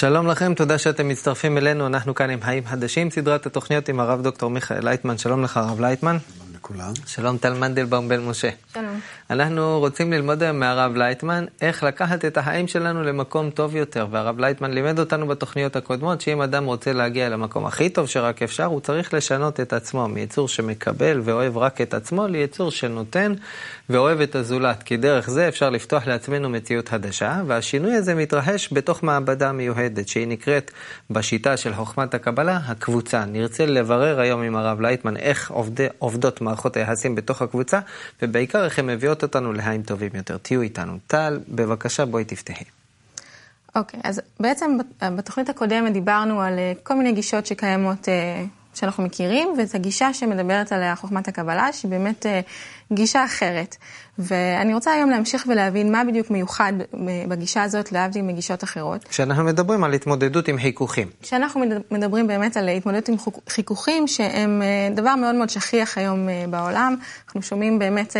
שלום לכם, תודה שאתם מצטרפים אלינו, אנחנו כאן עם חיים חדשים, סדרת התוכניות עם הרב דוקטור מיכאל לייטמן. שלום לך הרב לייטמן. שלום לכולם. שלום טל מנדלבאום בן משה. שלום. אנחנו רוצים ללמוד היום מהרב לייטמן איך לקחת את החיים שלנו למקום טוב יותר, והרב לייטמן לימד אותנו בתוכניות הקודמות שאם אדם רוצה להגיע למקום הכי טוב שרק אפשר, הוא צריך לשנות את עצמו מיצור שמקבל ואוהב רק את עצמו ליצור שנותן ואוהב את הזולת, כי דרך זה אפשר לפתוח לעצמנו מציאות חדשה, והשינוי הזה מתרחש בתוך מעבדה מיוחדת שהיא נקראת בשיטה של חוכמת הקבלה הקבוצה. נרצה לברר היום עם הרב לייטמן איך עובדות מערכות היחסים בתוך הקבוצה, ובעיקר איך הן מביאות אותנו לחיים טובים יותר. תהיו איתנו. טל, בבקשה בואי תפתחי. אוקיי, אז בעצם בתוכנית הקודמת דיברנו על כל מיני גישות שקיימות שאנחנו מכירים, ואת הגישה שמדברת על חוכמת הקבלה, שהיא באמת גישה אחרת. ואני רוצה היום להמשיך ולהבין מה בדיוק מיוחד בגישה הזאת, להבדיל מגישות אחרות. כשאנחנו מדברים על התמודדות עם חיכוכים. כשאנחנו מדברים באמת על התמודדות עם חיכוכים, שהם דבר מאוד מאוד שכיח היום בעולם. אנחנו שומעים באמת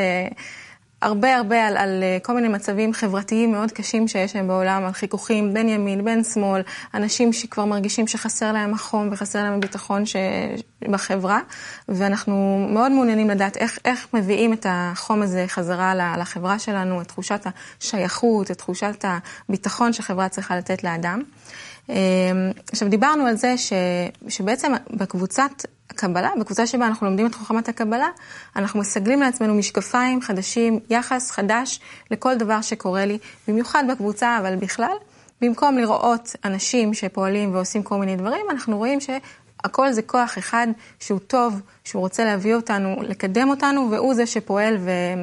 הרבה על כל מיני מצבים חברתיים מאוד קשים שיש להם בעולם, על חיכוכים בין ימין, בין שמאל, אנשים שכבר מרגישים שחסר להם החום וחסר להם הביטחון בחברה, ואנחנו מאוד מעוניינים לדעת איך מביאים את החום הזה חזרה לחברה שלנו, את תחושת השייכות, את תחושת הביטחון שחברה צריכה לתת לאדם. עכשיו דיברנו על זה שבעצם בקבוצת הקבלה, בקבוצה שבה אנחנו לומדים את חוכמת הקבלה, אנחנו מסגלים לעצמנו משקפיים חדשים, יחס חדש לכל דבר שקורה לי, במיוחד בקבוצה, אבל בכלל, במקום לראות אנשים שפועלים ועושים כל מיני דברים, אנחנו רואים שהכל זה כוח אחד שהוא טוב, שהוא רוצה להביא אותנו, לקדם אותנו, והוא זה שפועל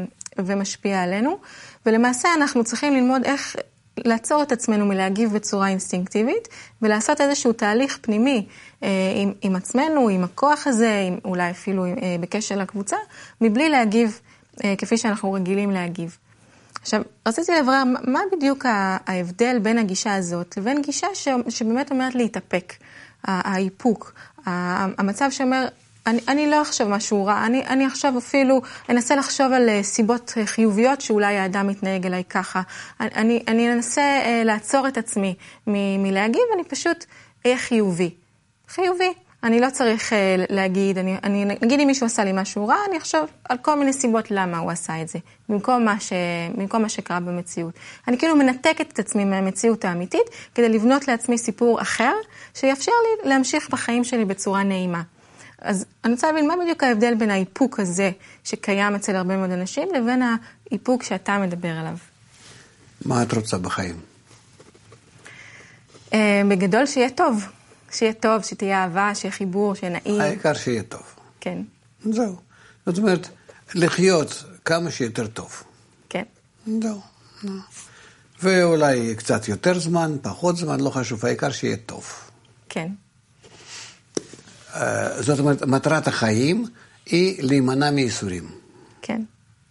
ומשפיע עלינו. ולמעשה אנחנו צריכים ללמוד איך לעצור את עצמנו מלהגיב בצורה אינסטינקטיבית, ולעשות איזשהו תהליך פנימי עם עצמנו, עם הכוח הזה, אולי אפילו בקשר לקבוצה, מבלי להגיב כפי שאנחנו רגילים להגיב. עכשיו, רציתי לברר מה בדיוק ההבדל בין הגישה הזאת, לבין גישה שבאמת אומרת להתאפק, האיפוק, המצב שאומר, אני לא אחשוב משהו רע, אני עכשיו אפילו אנסה לחשוב על סיבות חיוביות שאולי האדם מתנהג אליי ככה. אני אנסה לעצור את עצמי מלהגיב, אני פשוט אהיה חיובי. חיובי. אני לא צריך להגיד, נגיד אם מישהו עשה לי משהו רע, אני אחשוב על כל מיני סיבות למה הוא עשה את זה, במקום מה שקרה במציאות. אני כאילו מנתקת את עצמי מהמציאות האמיתית, כדי לבנות לעצמי סיפור אחר, שיאפשר לי להמשיך בחיים שלי בצורה נעימה. אז אני רוצה להבין מה בדיוק ההבדל בין האיפוק הזה שקיים אצל הרבה מאוד אנשים, לבין האיפוק שאתה מדבר עליו. מה את רוצה בחיים? בגדול שיהיה טוב. שיהיה טוב, שתהיה אהבה, שיהיה חיבור, שיהיה נעים. העיקר שיהיה טוב. כן. זהו. זאת אומרת, לחיות כמה שיותר טוב. כן. זהו. ואולי קצת יותר זמן, פחות זמן, לא חשוב, העיקר שיהיה טוב. כן. זאת אומרת, מטרת החיים היא להימנע מייסורים. כן.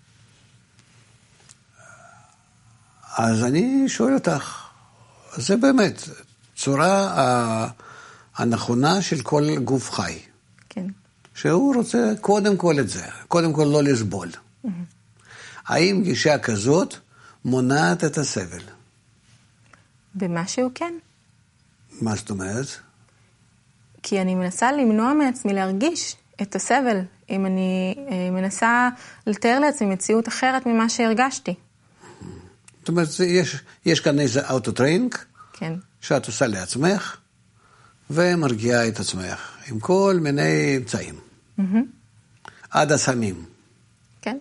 אז אני שואל אותך, זה באמת צורה הנכונה של כל גוף חי. כן. שהוא רוצה קודם כל את זה, קודם כל לא לסבול. האם גישה כזאת מונעת את הסבל? במשהו כן. מה זאת אומרת? כי אני מנסה למנוע מעצמי להרגיש את הסבל, אם אני מנסה לתאר לעצמי מציאות אחרת ממה שהרגשתי. זאת אומרת, יש כאן איזה אוטוטריינינג, כן. שאת עושה לעצמך, ומרגיעה את עצמך, עם כל מיני אמצעים. עד הסמים. כן.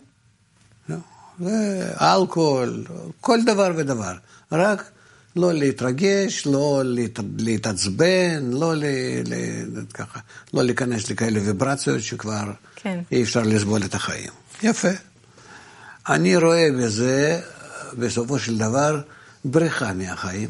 אלכוהול, כל דבר ודבר. רק לא להתרגש, לא להתעצבן, ככה, לא להיכנס לכאלה ויברציות שכבר כן. אי אפשר לסבול את החיים. יפה. אני רואה בזה, בסופו של דבר, בריחה מהחיים.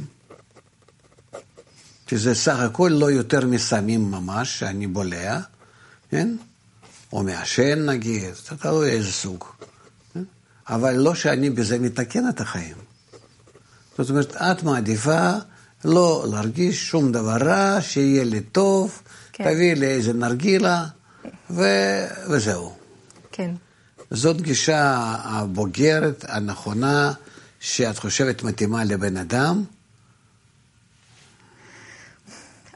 שזה סך הכל לא יותר מסמים ממש, שאני בולע, כן? או מעשן נגיד, אתה רואה איזה סוג. כן? אבל לא שאני בזה מתקן את החיים. זאת אומרת, את מעדיפה לא להרגיש שום דבר רע, שיהיה לי טוב, כן. תביא לי איזה נרגילה, וזהו. כן. זאת גישה הבוגרת, הנכונה, שאת חושבת מתאימה לבן אדם?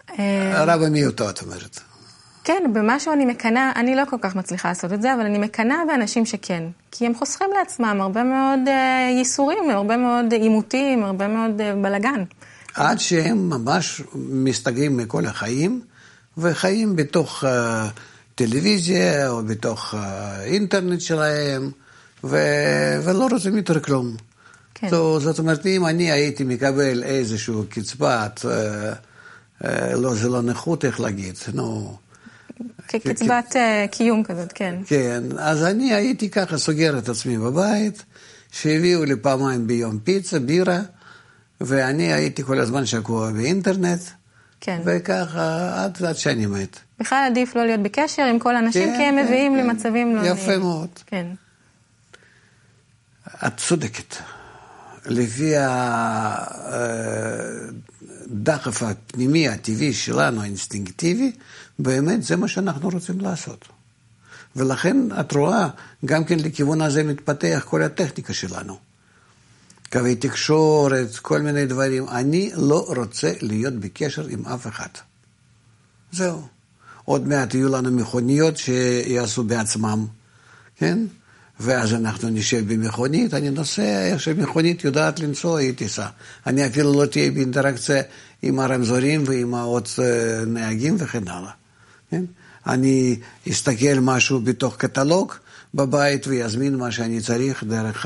הרב המיעוטו, את אומרת. כן, במשהו אני מקנה, אני לא כל כך מצליחה לעשות את זה, אבל אני מקנה באנשים שכן. כי הם חוסכים לעצמם הרבה מאוד ייסורים, הרבה מאוד עימותים, הרבה מאוד בלגן. עד שהם ממש מסתגרים מכל החיים, וחיים בתוך טלוויזיה או בתוך אינטרנט שלהם, ולא רוצים יותר כלום. כן. זאת אומרת, אם אני הייתי מקבל איזשהו קצבת, לא, זה לא נכות, איך להגיד, נו... כקצבת קיום כזאת, כן. כן, אז אני הייתי ככה סוגר את עצמי בבית, שהביאו לי פעמיים ביום פיצה, בירה, ואני הייתי כל הזמן שקוע באינטרנט, כן. וככה עד שאני מת. בכלל עדיף לא להיות בקשר עם כל האנשים, כי הם מביאים למצבים לא... יפה מאוד. כן. את צודקת. לפי הדחף הפנימי, הטבעי שלנו, האינסטינקטיבי, באמת זה מה שאנחנו רוצים לעשות. ולכן את רואה, גם כן לכיוון הזה מתפתח כל הטכניקה שלנו. קווי תקשורת, כל מיני דברים. אני לא רוצה להיות בקשר עם אף אחד. זהו. עוד מעט יהיו לנו מכוניות שיעשו בעצמם, כן? ואז אנחנו נשב במכונית, אני נוסע, איך שמכונית יודעת לנסוע, היא תיסע. אני אפילו לא תהיה באינטראקציה עם הרמזורים ועם עוד נהגים וכן הלאה. כן? אני אסתכל משהו בתוך קטלוג בבית ויזמין מה שאני צריך דרך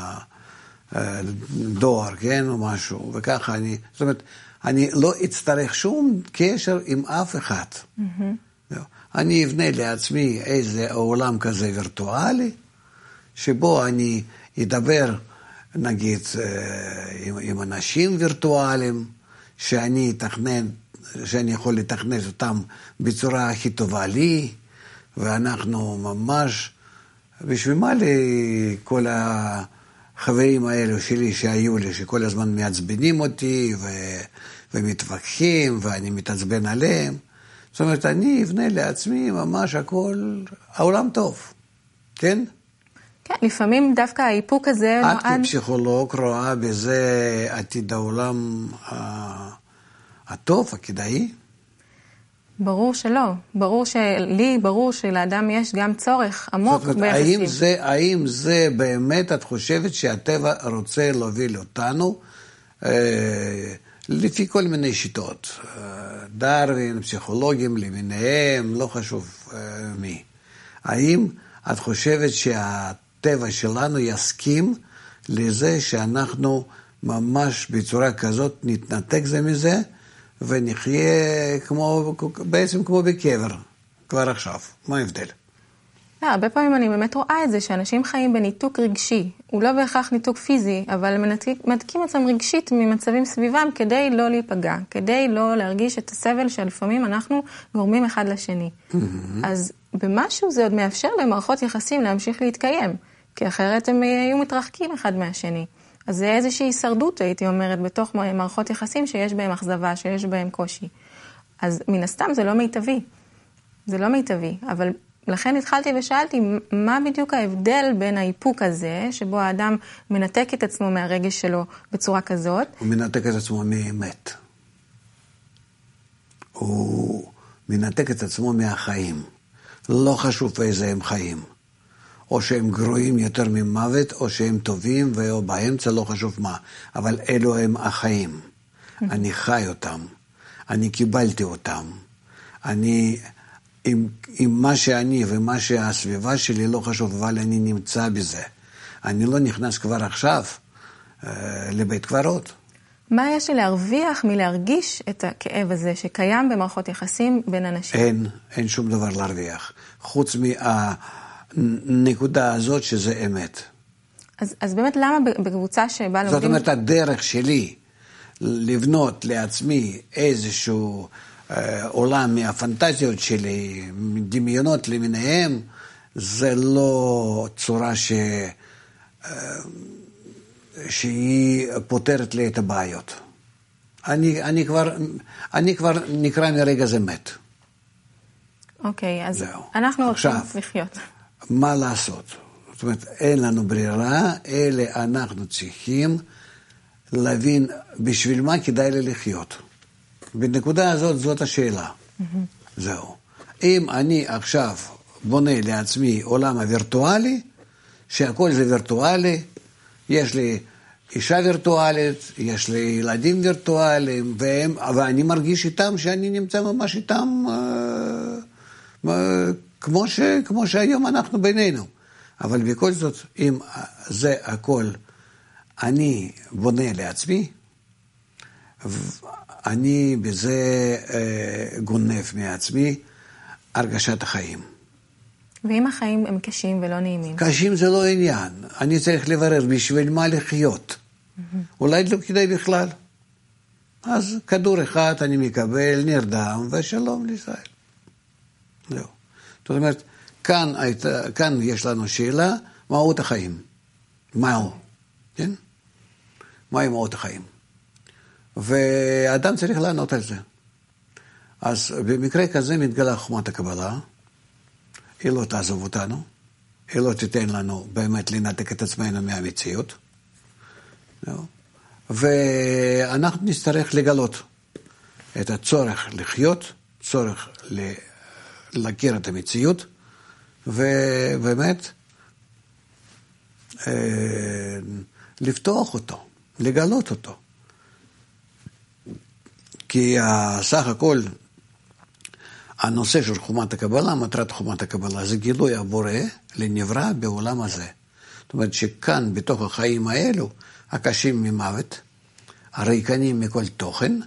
הדואר, כן? או משהו, וככה אני, זאת אומרת, אני לא אצטרך שום קשר עם אף אחד. אני אבנה לעצמי איזה עולם כזה וירטואלי, שבו אני אדבר, נגיד, עם אנשים וירטואליים, שאני יכול לתכנת אותם בצורה הכי טובה לי, ואנחנו ממש, בשביל מה לי כל החברים האלו שלי שהיו לי, שכל הזמן מעצבנים אותי ומתווכחים, ואני מתעצבן עליהם. זאת אומרת, אני אבנה לעצמי ממש הכל, העולם טוב, כן? כן, לפעמים דווקא האיפוק הזה... את כפסיכולוג רואה בזה עתיד העולם הטוב, הכדאי? ברור שלא. ברור שלאדם יש גם צורך עמוק ביחסים. האם זה באמת, את חושבת שהטבע רוצה להוביל אותנו, לפי כל מיני שיטות, דרווין, פסיכולוגים למיניהם, לא חשוב מי. האם את חושבת שהטבע שלנו יסכים לזה שאנחנו ממש בצורה כזאת נתנתק זה מזה, ונחיה בעצם כמו בקבר, כבר עכשיו? מה ההבדל? לא, הרבה פעמים אני באמת רואה את זה, שאנשים חיים בניתוק רגשי. הוא לא בהכרח ניתוק פיזי, אבל הם מנתקים עצמם רגשית ממצבים סביבם כדי לא להיפגע, כדי לא להרגיש את הסבל שלפעמים אנחנו גורמים אחד לשני. אז במשהו זה עוד מאפשר למערכות יחסים להמשיך להתקיים, כי אחרת הם יהיו מתרחקים אחד מהשני. אז זה איזושהי הישרדות, הייתי אומרת, בתוך מערכות יחסים שיש בהם אכזבה, שיש בהם קושי. אז מן הסתם זה לא מיטבי. זה לא מיטבי, אבל לכן התחלתי ושאלתי, מה בדיוק ההבדל בין האיפוק הזה, שבו האדם מנתק את עצמו מהרגש שלו בצורה כזאת? הוא מנתק את עצמו מאמת. הוא מנתק את עצמו מהחיים. לא חשוב איזה הם חיים. או שהם גרועים יותר ממוות, או שהם טובים, או באמצע לא חשוב מה. אבל אלו הם החיים. אני חי אותם. אני קיבלתי אותם. עם מה שאני ומה שהסביבה שלי לא חשוב, אבל אני נמצא בזה. אני לא נכנס כבר עכשיו לבית קברות. מה יש לי להרוויח מלהרגיש את הכאב הזה שקיים במערכות יחסים בין אנשים? אין שום דבר להרוויח. חוץ מהנקודה הזאת שזה אמת. אז באמת למה בקבוצה שבה לומדים... זאת אומרת, הדרך שלי לבנות לעצמי איזשהו עולם מהפנטזיות שלי, דמיונות למיניהם, זה לא צורה שהיא פותרת לי את הבעיות. אני כבר נקרא מרגע זה מת. אוקיי, אז אנחנו רוצים לחיות. מה לעשות? זאת אומרת, אין לנו ברירה, אלא אנחנו צריכים להבין בשביל מה כדאי לי לחיות. בנקודה הזאת, זאת השאלה. זהו. אם אני עכשיו בונה לעצמי עולם הווירטואלי, שהכל זה וירטואלי, יש לי אישה וירטואלית, יש לי ילדים וירטואליים, ואני מרגיש איתם שאני נמצא ממש איתם כמו שהיום אנחנו בינינו. אבל בכל זאת, אם זה הכל אני בונה לעצמי, אני בזה גונב מעצמי הרגשת החיים. ואם החיים הם קשים ולא נעימים? קשים זה לא עניין. אני צריך לברר בשביל מה לחיות. אולי לא כדאי בכלל. אז כדור אחד אני מקבל, נרדם, ושלום לישראל. זהו. זאת אומרת, כאן יש לנו שאלה, מהות החיים. מהו? כן? מהי מהות החיים? ואדם צריך לענות על זה. אז במקרה כזה מתגלה חוכמת הקבלה, היא לא תעזוב אותנו, היא לא תיתן לנו באמת לנתק את עצמנו מהמציאות, ואנחנו נצטרך לגלות את הצורך לחיות, צורך להכיר את המציאות, ובאמת לפתוח אותו, לגלות אותו. כי סך הכל הנושא של חוכמת הקבלה, מטרת חוכמת הקבלה, זה גילוי הבורא לנברא בעולם הזה. זאת אומרת שכאן, בתוך החיים האלו, הקשים ממוות, הריקנים מכל תוכן,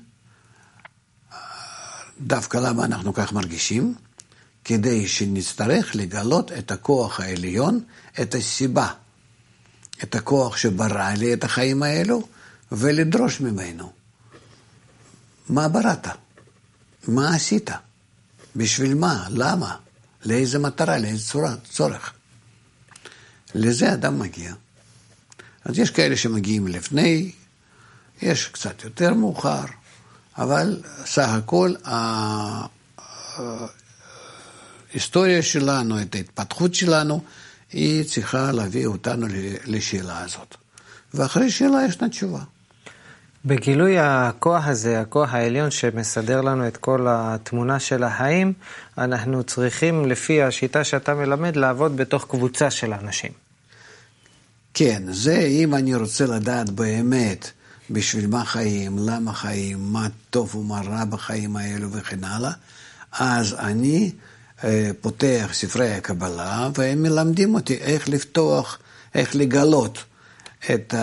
דווקא למה אנחנו כך מרגישים? כדי שנצטרך לגלות את הכוח העליון, את הסיבה, את הכוח שברא לי את החיים האלו, ולדרוש ממנו. מה בראת? מה עשית? בשביל מה? למה? לאיזה מטרה? לאיזה צורך? לזה אדם מגיע. אז יש כאלה שמגיעים לפני, יש קצת יותר מאוחר, אבל סך הכל ההיסטוריה שלנו, את ההתפתחות שלנו, היא צריכה להביא אותנו לשאלה הזאת. ואחרי שאלה ישנה תשובה. בגילוי הכוח הזה, הכוח העליון שמסדר לנו את כל התמונה של החיים, אנחנו צריכים, לפי השיטה שאתה מלמד, לעבוד בתוך קבוצה של אנשים. כן, זה אם אני רוצה לדעת באמת בשביל מה חיים, למה חיים, מה טוב ומה רע בחיים האלו וכן הלאה, אז אני פותח ספרי הקבלה, והם מלמדים אותי איך לפתוח, איך לגלות את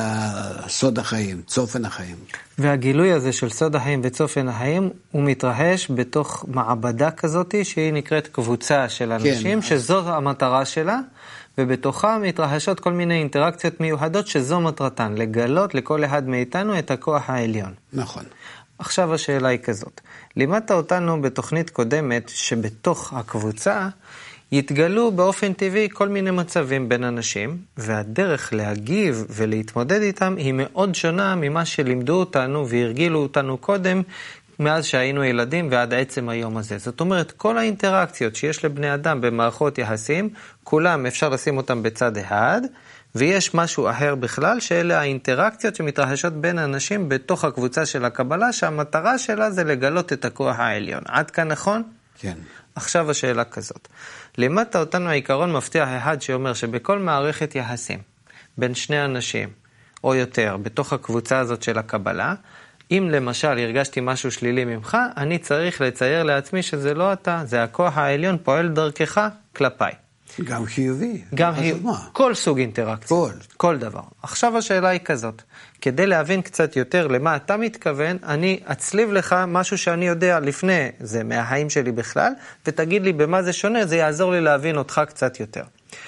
סוד החיים, צופן החיים. והגילוי הזה של סוד החיים וצופן החיים, הוא מתרחש בתוך מעבדה כזאת, שהיא נקראת קבוצה של אנשים, כן, שזו המטרה שלה, ובתוכה מתרחשות כל מיני אינטראקציות מיוחדות, שזו מטרתן, לגלות לכל אחד מאיתנו את הכוח העליון. נכון. עכשיו השאלה היא כזאת, לימדת אותנו בתוכנית קודמת, שבתוך הקבוצה, יתגלו באופן טבעי כל מיני מצבים בין אנשים, והדרך להגיב ולהתמודד איתם היא מאוד שונה ממה שלימדו אותנו והרגילו אותנו קודם, מאז שהיינו ילדים ועד עצם היום הזה. זאת אומרת, כל האינטראקציות שיש לבני אדם במערכות יחסים, כולם אפשר לשים אותם בצד אחד, ויש משהו אחר בכלל, שאלה האינטראקציות שמתרחשות בין אנשים בתוך הקבוצה של הקבלה, שהמטרה שלה זה לגלות את הכוח העליון. עד כאן נכון? כן. עכשיו השאלה כזאת. לימדת אותנו העיקרון מבטיח אחד שאומר שבכל מערכת יחסים בין שני אנשים או יותר בתוך הקבוצה הזאת של הקבלה, אם למשל הרגשתי משהו שלילי ממך, אני צריך לצייר לעצמי שזה לא אתה, זה הכוח העליון פועל דרכך כלפיי. גם חיובי. גם חיובי. כל סוג אינטראקציה. כל דבר. עכשיו השאלה היא כזאת. כדי להבין קצת יותר למה אתה מתכוון, אני אצליב לך משהו שאני יודע לפני זה מהחיים שלי בכלל, ותגיד לי במה זה שונה, זה יעזור לי להבין אותך קצת יותר.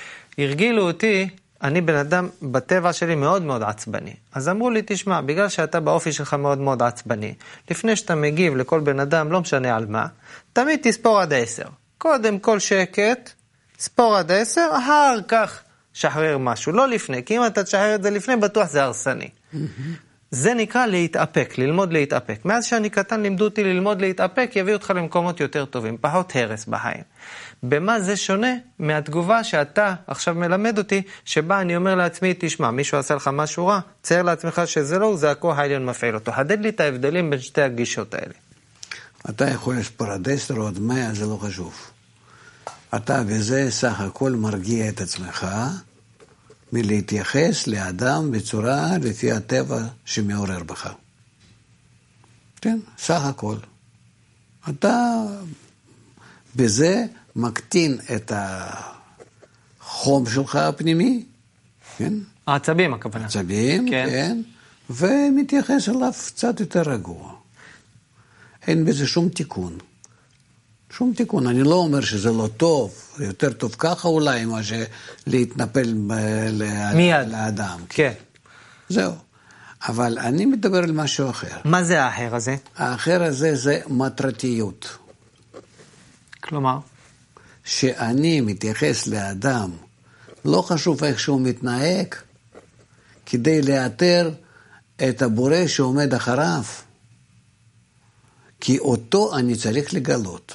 הרגילו אותי, אני בן אדם בטבע שלי מאוד מאוד עצבני. אז אמרו לי, תשמע, בגלל שאתה באופי שלך מאוד מאוד עצבני, לפני שאתה מגיב לכל בן אדם, לא משנה על מה, תמיד תספור עד 10. קודם כל שקט, ספור עד 10, אחר כך שחרר משהו, לא לפני, כי אם אתה תשחרר את זה לפני, בטוח זה הרסני. זה נקרא להתאפק, ללמוד להתאפק. מאז שאני קטן לימדו אותי ללמוד להתאפק, יביא אותך למקומות יותר טובים, פחות הרס בחיים. במה זה שונה מהתגובה שאתה עכשיו מלמד אותי, שבה אני אומר לעצמי, תשמע, מישהו עשה לך משהו רע, צייר לעצמך שזה לא, זה הכוח העליון מפעיל אותו. חדד לי את ההבדלים בין שתי הגישות האלה. אתה יכול להיות פרדס, עוד 100, זה לא חשוב. אתה בזה סך הכל מרגיע את עצמך מלהתייחס לאדם בצורה לפי הטבע שמעורר בך. כן, סך הכל. אתה בזה מקטין את החום שלך הפנימי, כן? העצבים הכוונה. עצבים, כן. ומתייחס אליו קצת יותר רגוע. אין בזה שום תיקון. שום תיקון. אני לא אומר שזה לא טוב, יותר טוב ככה אולי, מה שלהתנפל לאדם. כן. זהו. אבל אני מדבר על משהו אחר. מה זה האחר הזה? האחר הזה זה מטרתיות. כלומר? שאני מתייחס לאדם, לא חשוב איך שהוא מתנהג, כדי לאתר את הבורא שעומד אחריו. כי אותו אני צריך לגלות.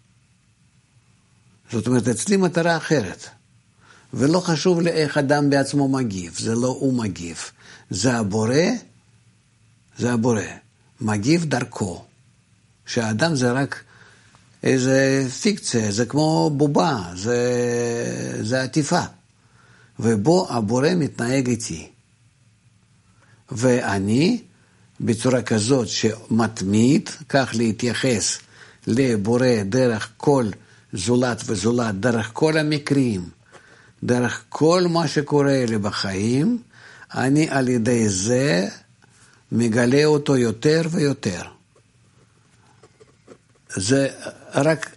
זאת אומרת, אצלי מטרה אחרת. ולא חשוב לי איך אדם בעצמו מגיב, זה לא הוא מגיב. זה הבורא, מגיב דרכו. שהאדם זה רק איזה פיקציה, זה כמו בובה, זה עטיפה. ובו הבורא מתנהג איתי. ואני, בצורה כזאת שמתמיד, כך להתייחס לבורא דרך כל זולת וזולת, דרך כל המקרים, דרך כל מה שקורה לי בחיים, אני על ידי זה מגלה אותו יותר ויותר. זה רק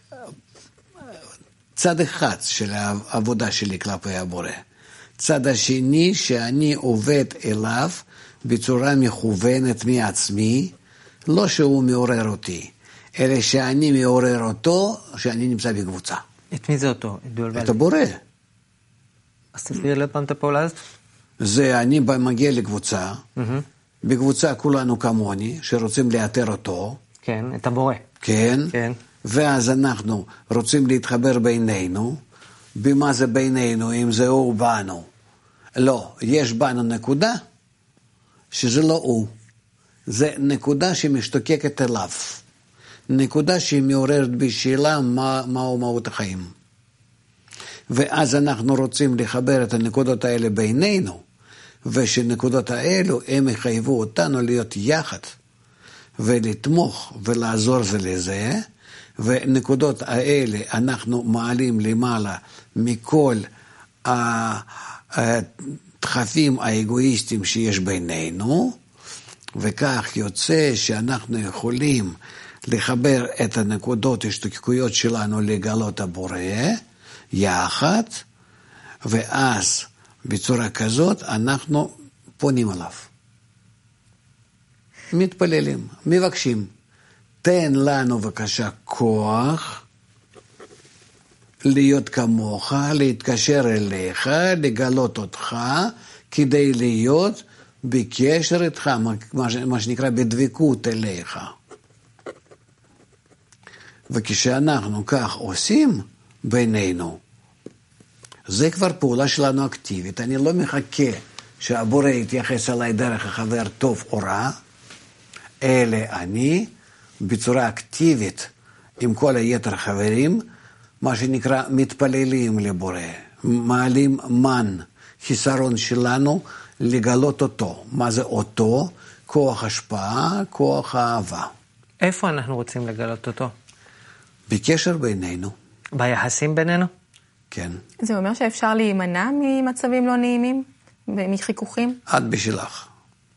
צד אחד של העבודה שלי כלפי הבורא. צד השני שאני עובד אליו בצורה מכוונת מעצמי, לא שהוא מעורר אותי, אלא שאני מעורר אותו, שאני נמצא בקבוצה. את מי זה אותו? את הבורא. אז תסביר לי פעם את הפעולה הזאת? זה אני מגיע לקבוצה, בקבוצה כולנו כמוני, שרוצים לאתר אותו. כן, את הבורא. כן. כן. ואז אנחנו רוצים להתחבר בינינו. במה זה בינינו, אם זה הוא בנו? לא, יש בנו נקודה, שזה לא הוא. זה נקודה שמשתוקקת אליו. נקודה שהיא מעוררת בשאלה מהו מהות החיים. ואז אנחנו רוצים לחבר את הנקודות האלה בינינו, ושנקודות האלו הם יחייבו אותנו להיות יחד, ולתמוך ולעזור זה לזה, ונקודות האלה אנחנו מעלים למעלה מכל הדחפים האגואיסטיים שיש בינינו, וכך יוצא שאנחנו יכולים לחבר את הנקודות השתוקקויות שלנו לגלות הבורא יחד, ואז בצורה כזאת אנחנו פונים עליו. מתפללים, מבקשים, תן לנו בבקשה כוח להיות כמוך, להתקשר אליך, לגלות אותך, כדי להיות בקשר איתך, מה שנקרא בדבקות אליך. וכשאנחנו כך עושים בינינו, זה כבר פעולה שלנו אקטיבית. אני לא מחכה שהבורא יתייחס אליי דרך החבר טוב או רע, אלא אני בצורה אקטיבית עם כל היתר החברים, מה שנקרא מתפללים לבורא, מעלים מן, חיסרון שלנו לגלות אותו. מה זה אותו? כוח השפעה, כוח האהבה. איפה אנחנו רוצים לגלות אותו? בקשר בינינו. ביחסים בינינו? כן. זה אומר שאפשר להימנע ממצבים לא נעימים? מחיכוכים? את בשבילך.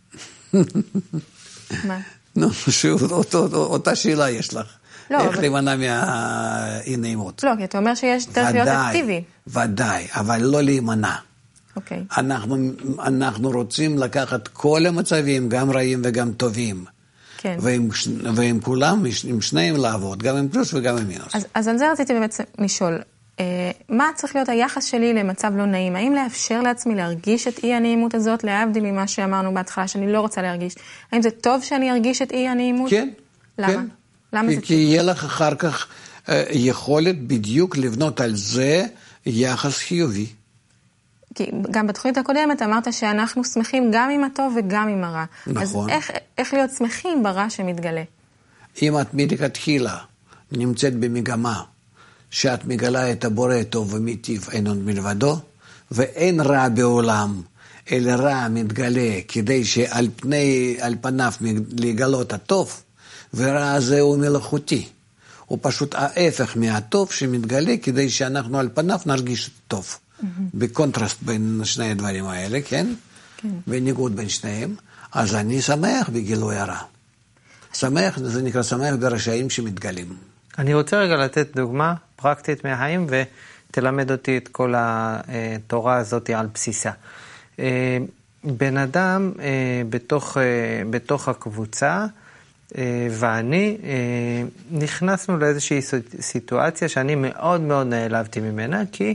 מה? נו, שוב, אותה שאלה יש לך. לא, איך להימנע מהאי-נעימות. לא, כי אתה אומר שיש דרך להיות אקטיבי. ודאי, אבל לא להימנע. אוקיי. אנחנו רוצים לקחת כל המצבים, גם רעים וגם טובים. כן. ועם כולם, עם שניהם לעבוד, גם עם פלוס וגם עם מינוס. אז על זה רציתי באמת לשאול, מה צריך להיות היחס שלי למצב לא נעים? האם לאפשר לעצמי להרגיש את אי הנעימות הזאת, להבדיל ממה שאמרנו בהתחלה, שאני לא רוצה להרגיש? האם זה טוב שאני ארגיש את אי הנעימות? כן. למה? כן. למה זה כי יהיה לך אחר כך יכולת בדיוק לבנות על זה יחס חיובי. כי גם בתוכנית הקודמת אמרת שאנחנו שמחים גם עם הטוב וגם עם הרע. נכון. אז איך להיות שמחים ברע שמתגלה? אם את מלכתחילה נמצאת במגמה שאת מגלה את הבורא טוב ומיטיב אין עוד מלבדו, ואין רע בעולם, אלא רע מתגלה כדי שעל פניו לגלות הטוב, ורע הזה הוא מלאכותי. הוא פשוט ההפך מהטוב שמתגלה כדי שאנחנו על פניו נרגיש טוב. בקונטרסט בין שני הדברים האלה, כן? כן. בניגוד בין שניהם. אז אני שמח בגילוי הרע. שמח, זה נקרא שמח ברשעים שמתגלים. אני רוצה רגע לתת דוגמה פרקטית מהחיים, ותלמד אותי את כל התורה הזאת על בסיסה. בן אדם בתוך הקבוצה, ואני נכנסנו לאיזושהי סיטואציה שאני מאוד מאוד נעלבתי ממנה, כי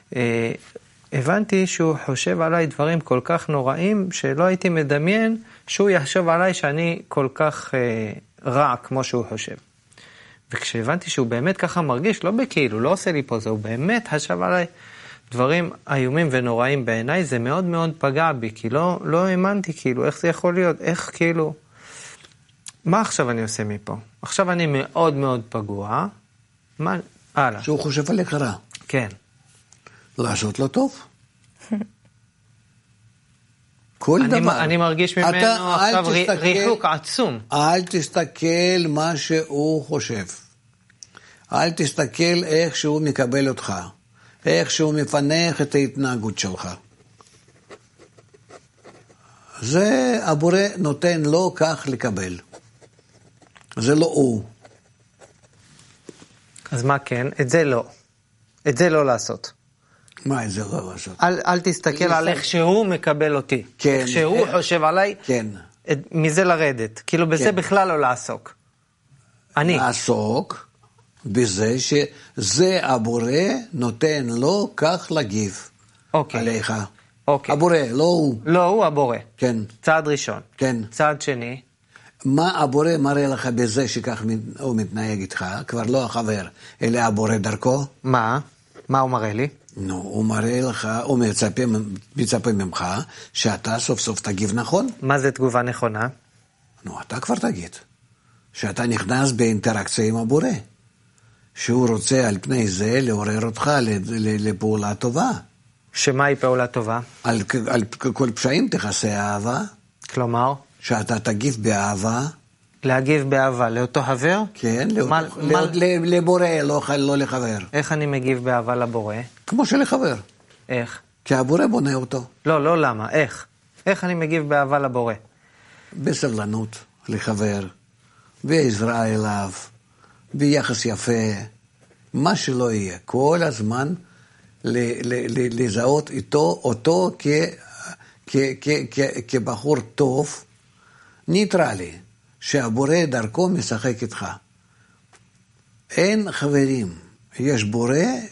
הבנתי שהוא חושב עליי דברים כל כך נוראים, שלא הייתי מדמיין שהוא יחשוב עליי שאני כל כך רע כמו שהוא חושב. וכשהבנתי שהוא באמת ככה מרגיש, לא בכאילו, לא עושה לי פה זה, הוא באמת חשב עליי דברים איומים ונוראים בעיניי, זה מאוד מאוד פגע בי, כי לא האמנתי כאילו, איך זה יכול להיות, איך כאילו, מה עכשיו אני עושה מפה? עכשיו אני מאוד מאוד פגוע, מה, הלאה. שהוא חושב עליך רע. כן. לעשות לו טוב. כל דבר. אני מרגיש ממנו עכשיו ריחוק עצום. אל תסתכל מה שהוא חושב. אל תסתכל איך שהוא מקבל אותך. איך שהוא מפנח את ההתנהגות שלך. זה הבורא נותן לו כך לקבל. זה לא הוא. אז מה כן? את זה לא. את זה לא לעשות. מה את זה לא לעשות? אל תסתכל על איך שהוא מקבל אותי. כן. איך שהוא חושב עליי. כן. מזה לרדת. כאילו בזה בכלל לא לעסוק. אני. לעסוק בזה שזה הבורא נותן לו כך להגיב. אוקיי. עליך. אוקיי. הבורא, לא הוא. לא הוא הבורא. כן. צעד ראשון. כן. צעד שני. מה הבורא מראה לך בזה שכך הוא מתנהג איתך? כבר לא החבר, אלא הבורא דרכו? מה? מה הוא מראה לי? נו, הוא מראה לך, הוא מצפה ממך שאתה סוף סוף תגיב נכון. מה זה תגובה נכונה? נו, אתה כבר תגיד. שאתה נכנס באינטראקציה עם הבורא. שהוא רוצה על פני זה לעורר אותך לפעולה טובה. שמה היא פעולה טובה? על כל פשעים תכסה אהבה. כלומר? שאתה תגיב באהבה. להגיב באהבה, לאותו חבר? כן, לבורא, לא לחבר. איך אני מגיב באהבה לבורא? כמו שלחבר. איך? כי הבורא בונה אותו. לא, למה? איך? איך אני מגיב באהבה לבורא? בסבלנות לחבר, בעזרה אליו, ביחס יפה, מה שלא יהיה. כל הזמן לזהות אותו כבחור טוב, ניטרלי. שהבורא דרכו משחק איתך. אין חברים, יש בורא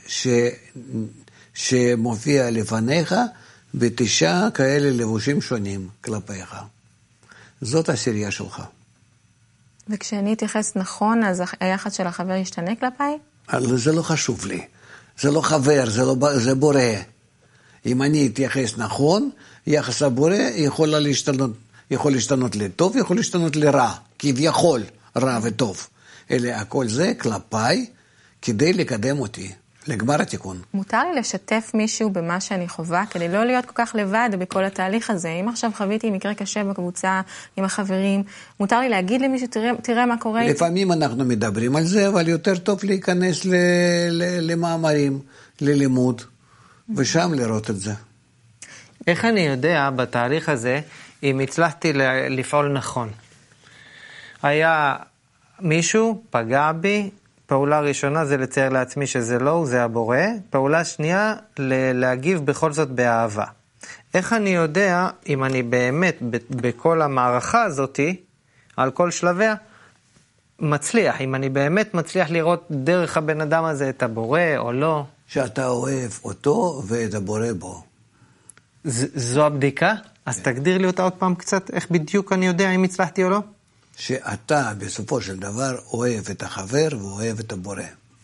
שמופיע לפניך בתשעה כאלה לבושים שונים כלפיך. זאת הסירייה שלך. וכשאני אתייחס נכון, אז היחס של החבר ישתנה כלפיי? זה לא חשוב לי. זה לא חבר, זה בורא. אם אני אתייחס נכון, יחס הבורא יכול להשתנות לטוב, יכול להשתנות לרע, כביכול רע וטוב. אלא הכל זה כלפיי, כדי לקדם אותי, לגמר התיקון. מותר לי לשתף מישהו במה שאני חווה, כדי לא להיות כל כך לבד בכל התהליך הזה. אם עכשיו חוויתי מקרה קשה בקבוצה עם החברים, מותר לי להגיד למישהו, תראה מה קורה. לפעמים אנחנו מדברים על זה, אבל יותר טוב להיכנס למאמרים, ללימוד, ושם לראות את זה. איך אני יודע בתהליך הזה, אם הצלחתי לפעול נכון? היה מישהו, פגע בי, פעולה ראשונה זה לצייר לעצמי שזה לא, זה הבורא. פעולה שנייה, להגיב בכל זאת באהבה. איך אני יודע אם אני באמת בכל המערכה הזאת, על כל שלביה, מצליח, אם אני באמת מצליח לראות דרך הבן אדם הזה את הבורא או לא? שאתה אוהב אותו ואת הבורא בו. זו הבדיקה? אז תגדיר לי אותה עוד פעם קצת, איך בדיוק אני יודע אם הצלחתי או לא? שאתה בסופו של דבר אוהב את החבר ואוהב את הבורא.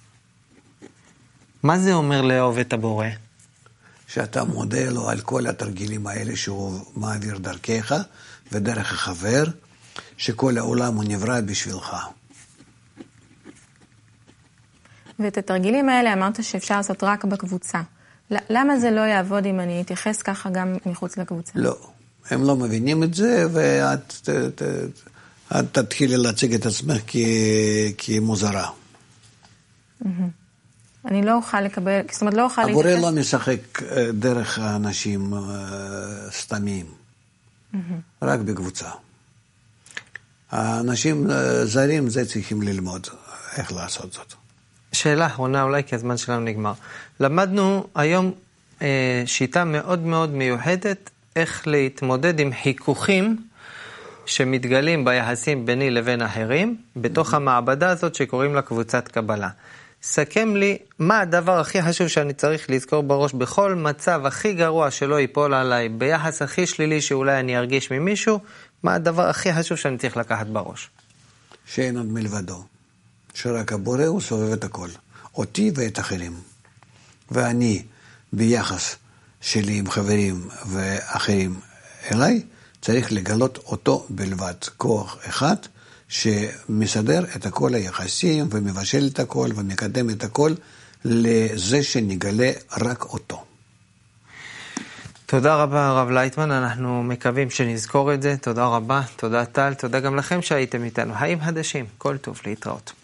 מה זה אומר לאהוב את הבורא? שאתה מודה לו על כל התרגילים האלה שהוא מעביר דרכך ודרך החבר, שכל העולם הוא נברא בשבילך. ואת התרגילים האלה אמרת שאפשר לעשות רק בקבוצה. למה זה לא יעבוד אם אני אתייחס ככה גם מחוץ לקבוצה? לא, הם לא מבינים את זה, ואת תתחילי להציג את עצמך כמוזרה. אני לא אוכל לקבל, זאת אומרת לא אוכל הבורא לא משחק דרך האנשים סתמים, רק בקבוצה. האנשים זרים זה צריכים ללמוד איך לעשות זאת. שאלה אחרונה אולי כי הזמן שלנו נגמר. למדנו היום שיטה מאוד מאוד מיוחדת איך להתמודד עם חיכוכים שמתגלים ביחסים ביני לבין אחרים בתוך המעבדה הזאת שקוראים לה קבוצת קבלה. סכם לי מה הדבר הכי חשוב שאני צריך לזכור בראש בכל מצב הכי גרוע שלא ייפול עליי, ביחס הכי שלילי שאולי אני ארגיש ממישהו, מה הדבר הכי חשוב שאני צריך לקחת בראש? שאין עוד מלבדו, שרק הבורא הוא סובב את הכל, אותי ואת אחרים. ואני ביחס שלי עם חברים ואחרים אליי, צריך לגלות אותו בלבד, כוח אחד שמסדר את הכל היחסים ומבשל את הכל ומקדם את הכל לזה שנגלה רק אותו. תודה רבה הרב לייטמן, אנחנו מקווים שנזכור את זה, תודה רבה, תודה טל, תודה גם לכם שהייתם איתנו, חיים חדשים, כל טוב, להתראות.